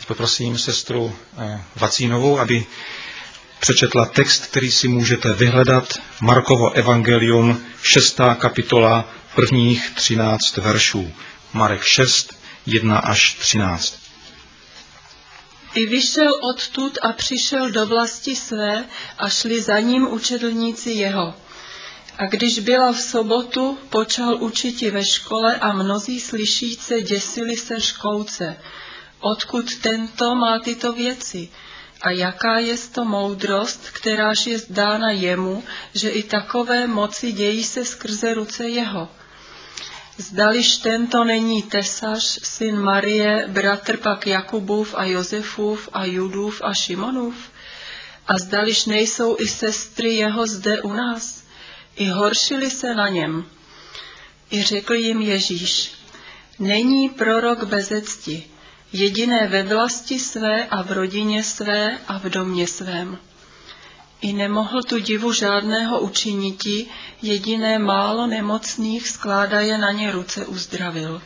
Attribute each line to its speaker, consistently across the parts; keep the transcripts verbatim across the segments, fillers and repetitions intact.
Speaker 1: Poprosím sestru Vacínovou, aby přečetla text, který si můžete vyhledat. Markovo evangelium, šestá kapitola, prvních třináct veršů. Marek šest, jedna až třináct.
Speaker 2: I vyšel odtud a přišel do vlasti své a šli za ním učedlníci jeho. A když byla v sobotu, počal učiti ve škole a mnozí slyšíce děsili se škouce. Odkud tento má tyto věci? A jaká je to moudrost, kteráž je dána jemu, že i takové moci dějí se skrze ruce jeho? Zdališ tento není Tesař, syn Marie, bratr pak Jakubův a Josefův a Judův a Šimonův? A zdališ nejsou i sestry jeho zde u nás? I horšili se na něm. I řekl jim Ježíš, není prorok beze cti, jediné ve vlasti své a v rodině své a v domě svém. I nemohl tu divu žádného učiniti, jediné málo nemocných skládaje na ně ruce uzdravil.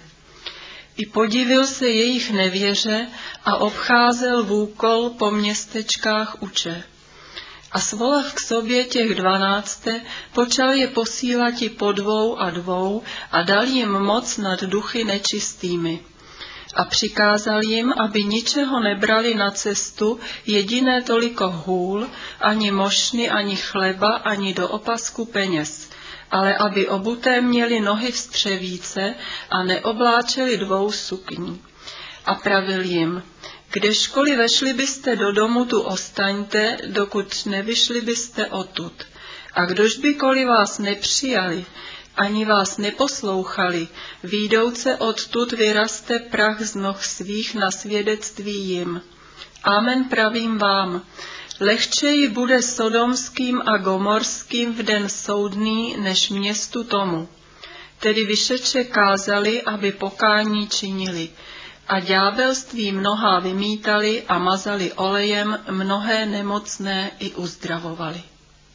Speaker 2: I podivil se jejich nevěře a obcházel vůkol po městečkách uče. A svolav k sobě těch dvanácté, počal je posílati po dvou a dvou a dal jim moc nad duchy nečistými. A přikázal jim, aby ničeho nebrali na cestu, jediné toliko hůl, ani mošny, ani chleba, ani do opasku peněz, ale aby obuté měli nohy v střevíce a neobláčeli dvou sukní. A pravil jim, kdežkoliv vešli byste do domu, tu ostaňte, dokud nevyšli byste odtud. A kdož bykoliv vás nepřijali, ani vás neposlouchali, výjdouce odtud vyraste prach z noh svých na svědectví jim. Amen pravím vám, lehčeji bude sodomským a gomorským v den soudný, než městu tomu. Tedy vyšeče kázali, aby pokání činili. A ďábelství mnohá vymítali a mazali olejem, mnohé nemocné i uzdravovali.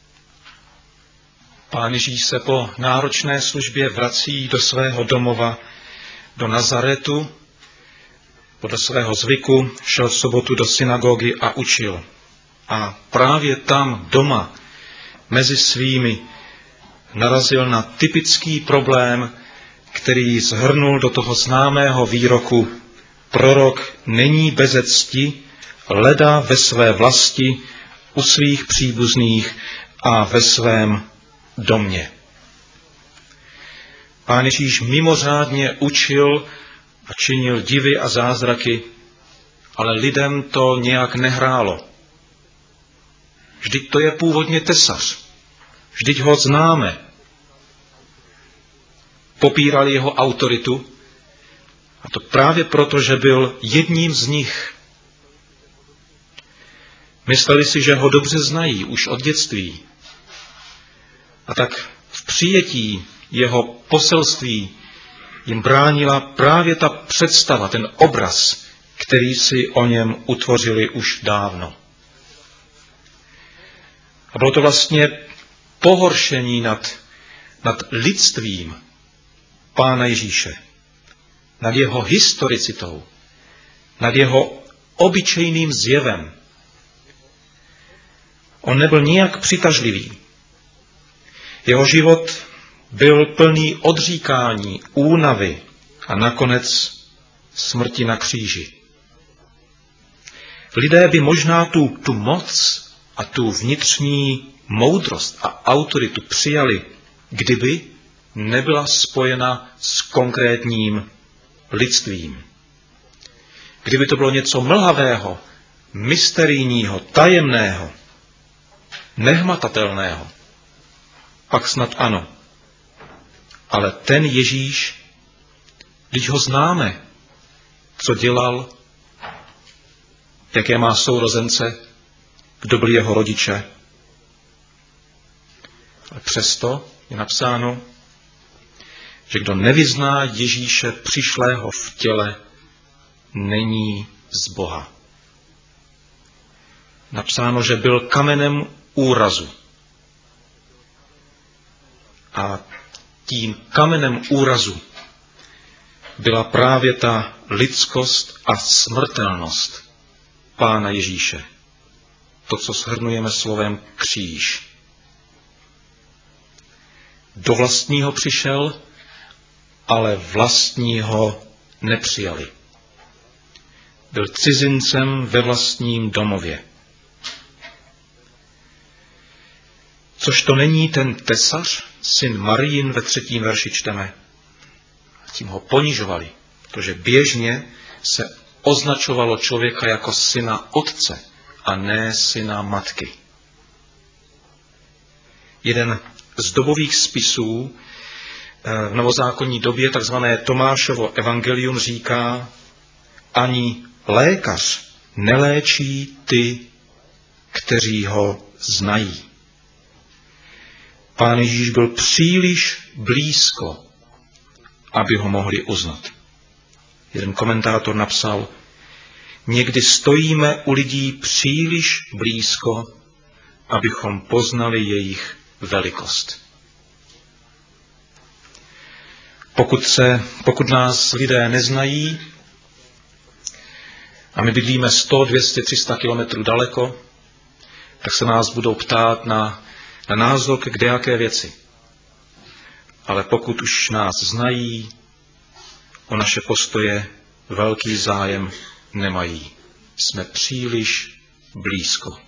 Speaker 1: Pán Ježíš se po náročné službě vrací do svého domova, do Nazaretu. Podle svého zvyku šel v sobotu do synagogy a učil. A právě tam doma mezi svými narazil na typický problém, který shrnul do toho známého výroku: prorok není beze cti, leda ve své vlasti, u svých příbuzných a ve svém domě. Pán Ježíš mimořádně učil a činil divy a zázraky, ale lidem to nějak nehrálo. Vždyť to je původně tesař. Vždyť ho známe. Popírali jeho autoritu, a to právě proto, že byl jedním z nich. Mysleli si, že ho dobře znají už od dětství. A tak v přijetí jeho poselství jim bránila právě ta představa, ten obraz, který si o něm utvořili už dávno. A bylo to vlastně pohoršení nad, nad lidstvím Pána Ježíše, nad jeho historicitou, nad jeho obyčejným zjevem. On nebyl nijak přitažlivý. Jeho život byl plný odříkání, únavy a nakonec smrti na kříži. Lidé by možná tu, tu moc a tu vnitřní moudrost a autoritu přijali, kdyby nebyla spojena s konkrétním lidstvím. Kdyby to bylo něco mlhavého, mysterijního, tajemného, nehmatatelného, pak snad ano. Ale ten Ježíš, když ho známe, co dělal, jaké má sourozence, kdo byli jeho rodiče. Ale přesto je napsáno, že kdo nevyzná Ježíše přišlého v těle, není z Boha. Napsáno, že byl kamenem úrazu. A tím kamenem úrazu byla právě ta lidskost a smrtelnost Pána Ježíše. To, co shrnujeme slovem kříž. Do vlastního přišel, ale vlastního nepřijali. Byl cizincem ve vlastním domově. Což to není ten tesař, syn Marijin, ve třetím verši čteme. A tím ho ponižovali, protože běžně se označovalo člověka jako syna otce a ne syna matky. Jeden z dobových spisů v novozákonní době, takzvané Tomášovo evangelium, říká, ani lékař neléčí ty, kteří ho znají. Pán Ježíš byl příliš blízko, aby ho mohli uznat. Jeden komentátor napsal, někdy stojíme u lidí příliš blízko, abychom poznali jejich velikost. Pokud, se, pokud nás lidé neznají a my bydlíme sto, dvě stě, tři sta kilometrů daleko, tak se nás budou ptát na, na názor k kdejaké věci. Ale pokud už nás znají, o naše postoje velký zájem nemají. Jsme příliš blízko.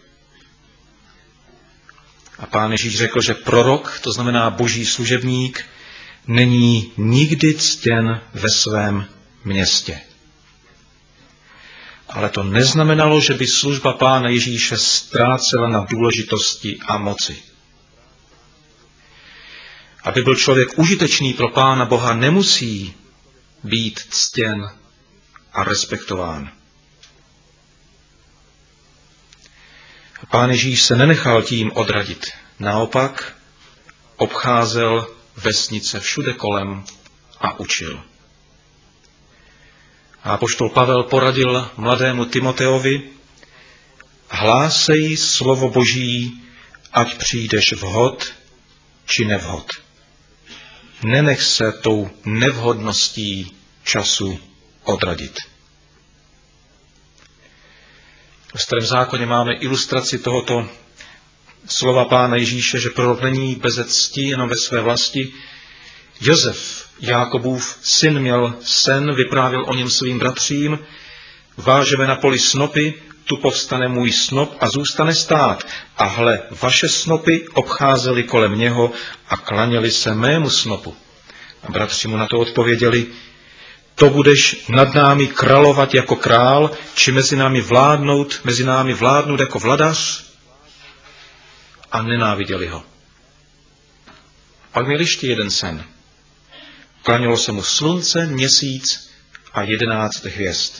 Speaker 1: A Pán Ježíš řekl, že prorok, to znamená boží služebník, není nikdy ctěn ve svém městě. Ale to neznamenalo, že by služba Pána Ježíše ztrácela na důležitosti a moci. Aby byl člověk užitečný pro Pána Boha, nemusí být ctěn a respektován. Pán Ježíš se nenechal tím odradit. Naopak obcházel vesnice všude kolem a učil. A apoštol Pavel poradil mladému Timoteovi, hlásej slovo Boží, ať přijdeš vhod či nevhod. Nenech se tou nevhodností času odradit. V Starém zákoně máme ilustraci tohoto slova Pána Ježíše, že prorok není beze cti jenom ve své vlasti. Josef, Jákobův syn, měl sen, vyprávěl o něm svým bratřím. Vážeme na poli snopy, tu povstane můj snop a zůstane stát. A hle, vaše snopy obcházely kolem něho a klaněli se mému snopu. A bratři mu na to odpověděli, to budeš nad námi královat jako král, či mezi námi vládnout, mezi námi vládnout jako vladař? A nenáviděli ho. Pak měl ještě jeden sen. Klanělo se mu slunce, měsíc a jedenáct hvězd.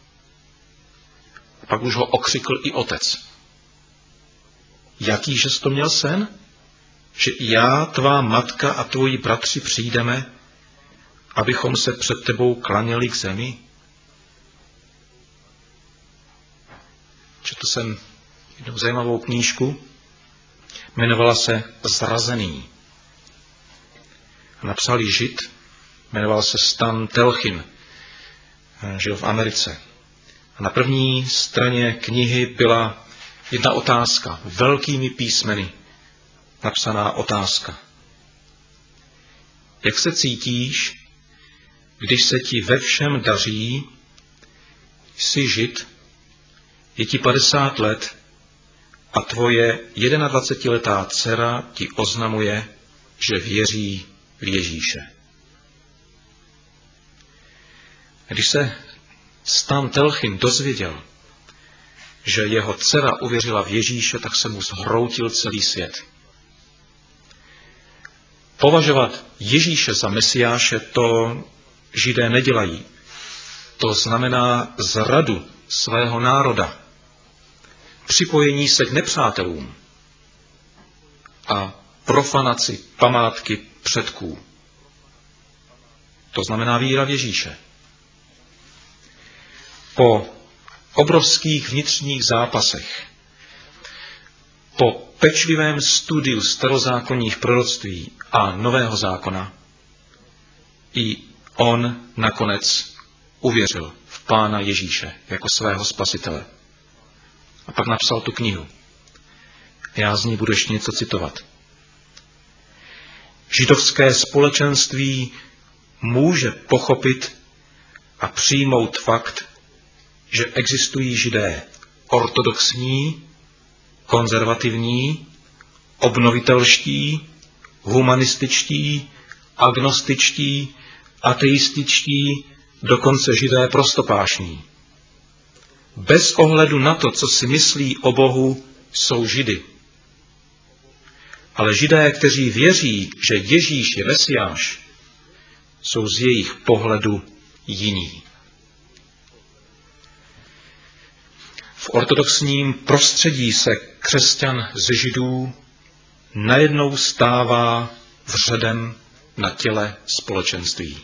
Speaker 1: A pak už ho okřikl i otec. Jaký že jsi to měl sen? Že já, tvá matka a tvoji bratři přijdeme, abychom se před tebou klaněli k zemi? Četl jsem jednu zajímavou knížku, jmenovala se Zrazený. Napsal ji Žid, jmenoval se Stan Telchin, žil v Americe. A na první straně knihy byla jedna otázka, velkými písmeny napsaná otázka. Jak se cítíš, když se ti ve všem daří, jsi Žid, je ti padesát let a tvoje jedenadvacetiletá dcera ti oznamuje, že věří v Ježíše. Když se Stan Telchin dozvěděl, že jeho dcera uvěřila v Ježíše, tak se mu zhroutil celý svět. Považovat Ježíše za Mesiáše, to Židé nedělají. To znamená zradu svého národa, připojení se k nepřátelům a profanaci památky předků. To znamená víra v Ježíše. Po obrovských vnitřních zápasech, po pečlivém studiu starozákonních proroctví a Nového zákona, i on nakonec uvěřil v Pána Ježíše jako svého spasitele. A pak napsal tu knihu. Já z ní budu ještě něco citovat. Židovské společenství může pochopit a přijmout fakt, že existují Židé ortodoxní, konzervativní, obnovitelští, humanističtí, agnostičtí, ateističtí, dokonce Židé prostopášní. Bez ohledu na to, co si myslí o Bohu, jsou Židy. Ale Židé, kteří věří, že Ježíš je Mesiáš, jsou z jejich pohledu jiní. V ortodoxním prostředí se křesťan ze Židů najednou stává vředem na těle společenství.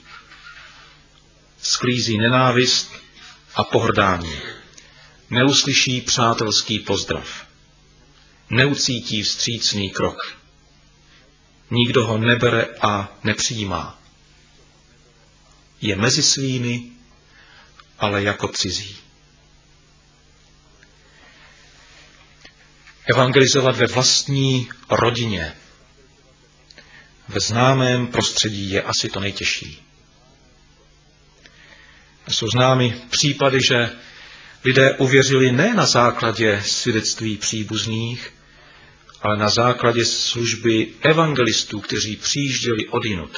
Speaker 1: Sklízí nenávist a pohrdání. Neuslyší přátelský pozdrav. Neucítí vstřícný krok. Nikdo ho nebere a nepřijímá. Je mezi svými, ale jako cizí. Evangelizovat ve vlastní rodině, ve známém prostředí je asi to nejtěžší. Jsou známy případy, že lidé uvěřili ne na základě svědectví příbuzných, ale na základě služby evangelistů, kteří přijížděli odjinud.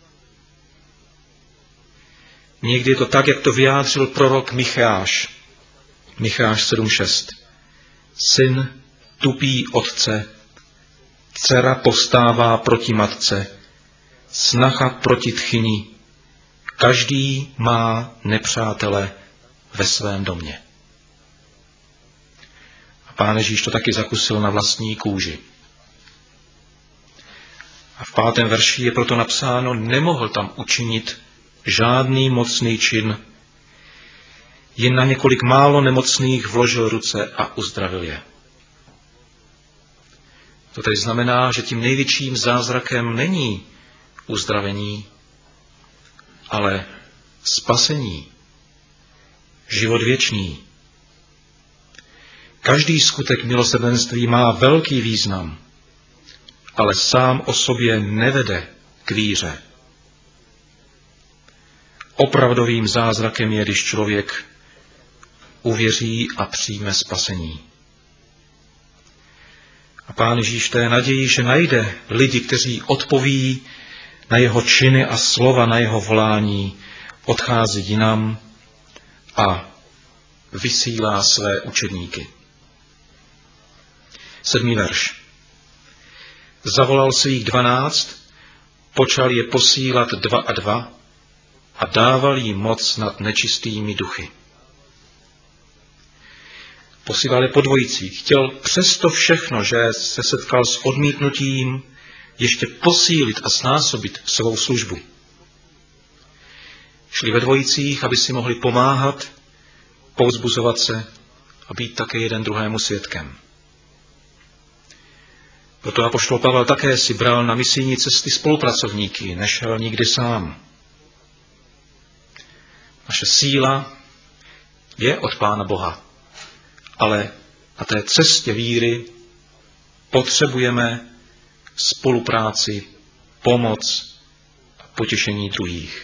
Speaker 1: Někdy je to tak, jak to vyjádřil prorok Micheáš. Micheáš sedm šest. Syn tupí otce, dcera povstává proti matce, snacha proti tchyni, každý má nepřátele ve svém domě. A Pán Ježíš to taky zakusil na vlastní kůži. A v pátém verši je proto napsáno, nemohl tam učinit žádný mocný čin, jen na několik málo nemocných vložil ruce a uzdravil je. To tedy znamená, že tím největším zázrakem není uzdravení, ale spasení, život věčný. Každý skutek milosrdenství má velký význam, ale sám o sobě nevede k víře. Opravdovým zázrakem je, když člověk uvěří a přijme spasení. A Pán Ježíš té naději, že najde lidi, kteří odpoví na jeho činy a slova, na jeho volání, odchází jinam a vysílá své učedníky. Sedmý verš. Zavolal svých dvanáct, počal je posílat dva a dva a dával jim moc nad nečistými duchy. Posílal je po dvojicích. Chtěl přesto všechno, že se setkal s odmítnutím, ještě posílit a znásobit svou službu. Šli ve dvojicích, aby si mohli pomáhat, povzbuzovat se a být také jeden druhému svědkem. Proto apoštol Pavel také si bral na misijní cesty spolupracovníky, nešel nikdy sám. Naše síla je od Pána Boha, ale na té cestě víry potřebujeme spolupráci, pomoc a potěšení druhých.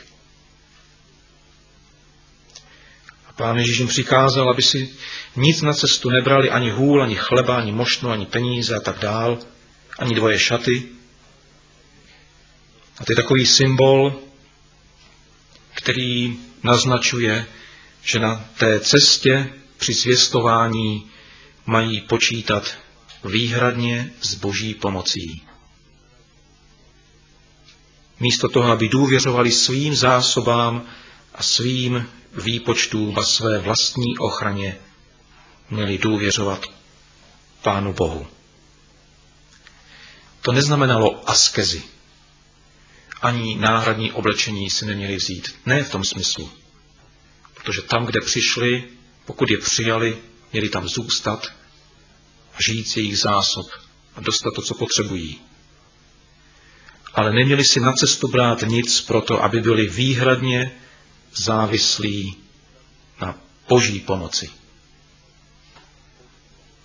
Speaker 1: A Pán Ježíš jim přikázal, aby si nic na cestu nebrali, ani hůl, ani chleba, ani mošnu, ani peníze a tak dál, ani dvoje šaty. A to je takový symbol, který naznačuje, že na té cestě při zvěstování mají počítat výhradně s Boží pomocí. Místo toho, aby důvěřovali svým zásobám a svým výpočtům a své vlastní ochraně, měli důvěřovat Pánu Bohu. To neznamenalo askezi. Ani náhradní oblečení si neměli vzít. Ne v tom smyslu. Protože tam, kde přišli, pokud je přijali, měli tam zůstat a žít z jejich zásob a dostat to, co potřebují. Ale neměli si na cestu brát nic proto, aby byli výhradně závislí na Boží pomoci.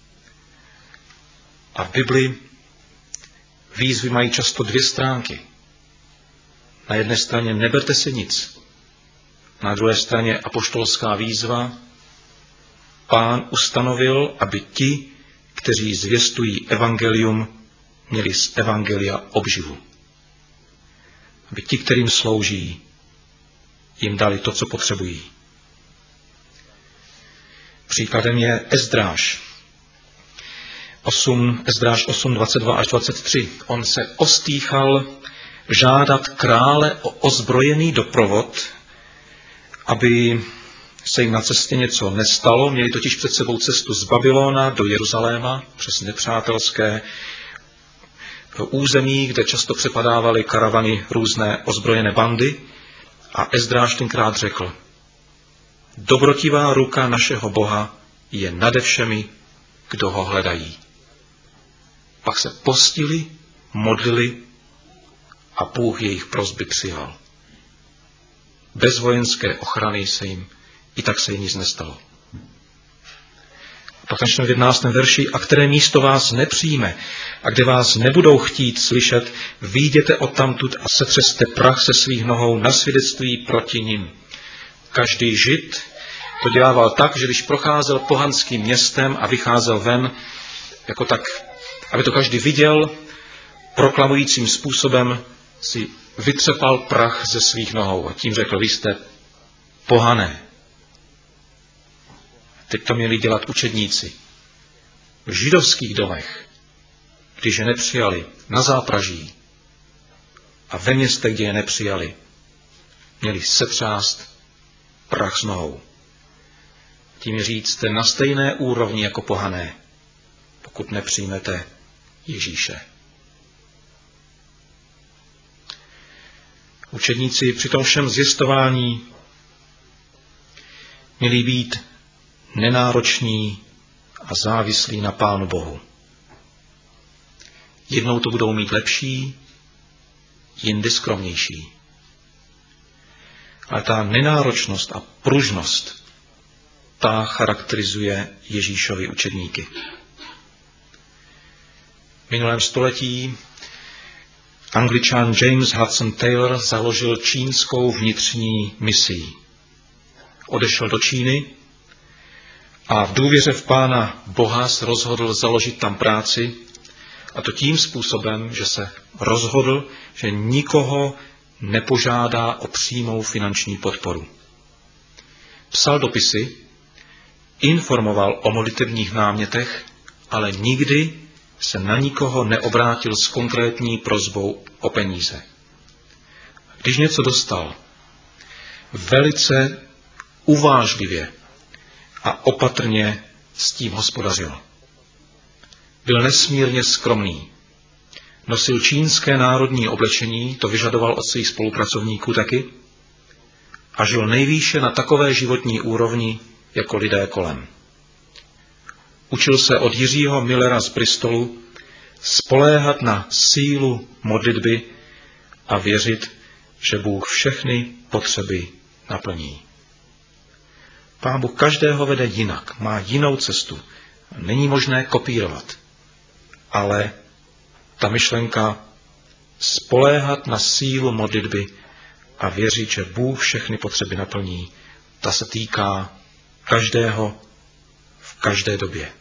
Speaker 1: v Bibli výzvy mají často dvě stránky. Na jedné straně neberte si nic. Na druhé straně apoštolská výzva. Pán ustanovil, aby ti, kteří zvěstují evangelium, měli z evangelia obživu. Aby ti, kterým slouží, jim dali to, co potřebují. Příkladem je Ezdráš. osm, Ezdráš osm, dvacet dva až dvacet tři. On se ostýchal žádat krále o ozbrojený doprovod, aby se jim na cestě něco nestalo. Měli totiž před sebou cestu z Babylona do Jeruzaléma přes nepřátelské území, kde často přepadávaly karavany různé ozbrojené bandy. A Ezdráš tenkrát řekl: dobrotivá ruka našeho Boha je nade všemi, kdo ho hledají. Pak se postili, modlili a Bůh jejich prosby přijal. Bez vojenské ochrany se jim, i tak se jim nic nestalo. Pak načneme v jedenáctém verši: a které místo vás nepřijme a kde vás nebudou chtít slyšet, vyjděte odtamtud a setřeste prach se svých nohou na svědectví proti nim. Každý Žid to dělával tak, že když procházel pohanským městem a vycházel ven, jako tak, aby to každý viděl, proklamujícím způsobem si vytřepal prach ze svých nohou a tím řekl: vy jste pohané. Teď to měli dělat učedníci. V židovských domech, když je nepřijali na zápraží a ve městech, kde je nepřijali, měli setřást prach s nohou. Tím říct, jste na stejné úrovni jako pohané, pokud nepřijmete Ježíše. Učedníci při tom všem zvěstování měli být nenároční a závislí na Pánu Bohu. Jednou to budou mít lepší, jindy skromnější. Ale ta nenáročnost a pružnost, ta charakterizuje Ježíšovi učedníky. V minulém století Angličan James Hudson Taylor založil čínskou vnitřní misii. Odešel do Číny a v důvěře v Pána Boha se rozhodl založit tam práci, a to tím způsobem, že se rozhodl, že nikoho nepožádá o přímou finanční podporu. Psal dopisy, informoval o modlitevních námětech, ale nikdy se na nikoho neobrátil s konkrétní prosbou o peníze. Když něco dostal, velice uvážlivě a opatrně s tím hospodařil. Byl nesmírně skromný. Nosil čínské národní oblečení, to vyžadoval od svých spolupracovníků taky, a žil nejvýše na takové životní úrovni jako lidé kolem. Učil se od Jiřího Millera z Bristolu spoléhat na sílu modlitby a věřit, že Bůh všechny potřeby naplní. Pán Bůh každého vede jinak, má jinou cestu. Není možné kopírovat. Ale ta myšlenka spoléhat na sílu modlitby a věřit, že Bůh všechny potřeby naplní, ta se týká každého v každé době.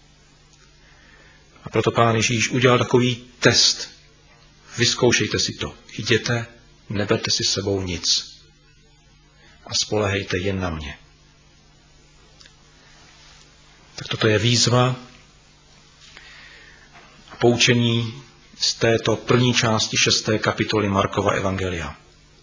Speaker 1: A proto Pán Ježíš udělal takový test. Vyzkoušejte si to. Jděte, neberte si sebou nic. A spolehejte jen na mě. Tak toto je výzva a poučení z této první části šesté kapitoly Markova evangelia.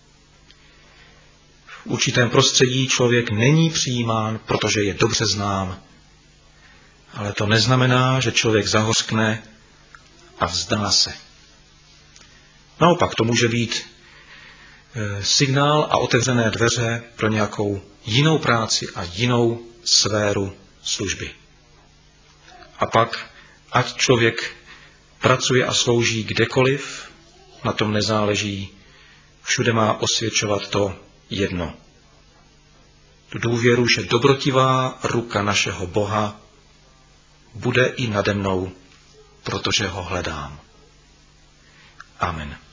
Speaker 1: V určitém prostředí člověk není přijímán, protože je dobře znám. Ale to neznamená, že člověk zahořkne a vzdá se. Naopak to může být signál a otevřené dveře pro nějakou jinou práci a jinou sféru služby. A pak, ať člověk pracuje a slouží kdekoliv, na tom nezáleží, všude má osvědčovat to jedno. Tu důvěru, že dobrotivá ruka našeho Boha bude i nade mnou protože ho hledám. Amen.